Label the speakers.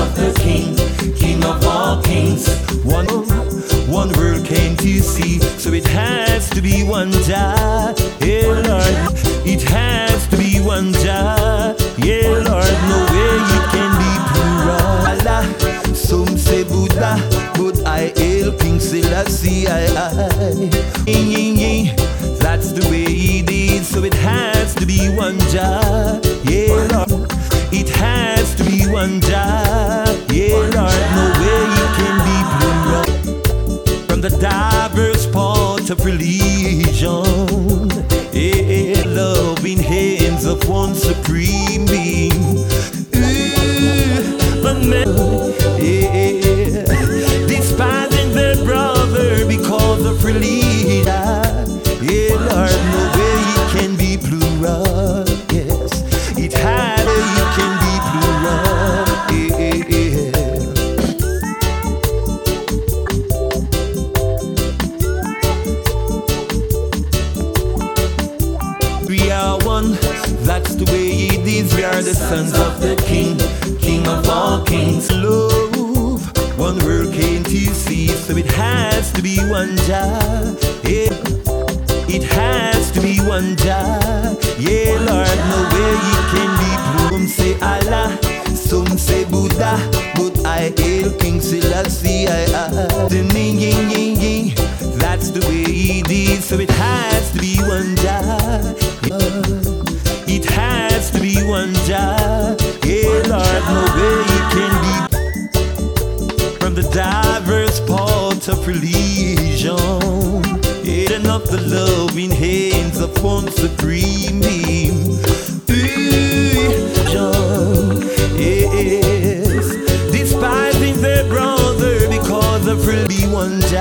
Speaker 1: of the King, King of all kings. One world came to see, so it has to be one Jah. Yeah, Lord, it has to be one Jah. Yeah, Lord, no way it can be plural. Allah, some say Buddha, but I hail King Selassie. That's the way it is, so it has to be one Jah. Yeah, Lord, it has to be one Jah. Yeah, Lord, no way it can be plural. From the diverse parts of religion, yeah, love in hands of one supreme being. But men, yeah, despising their brother because of religion. Yeah, Lord, no way it can be plural. Yes, it can be plural. Yeah. We are one, that's the way it is. We are the sons of the King, King of all kings. Love, one world came to see, so it has to be one Jah. Yeah. It has to be one Jah. Yeah, Lord, no way it can be blue. Some say Allah, some say Buddha, but I hail King Selassie. That's the way it is, so it has to be one Jah. It has to be one Jah. Yeah, Lord, no way it can be. From the diverse parts of religion, yeah, enough the love in hands of one supreme being. Yes, despising their brother because of really one Jah.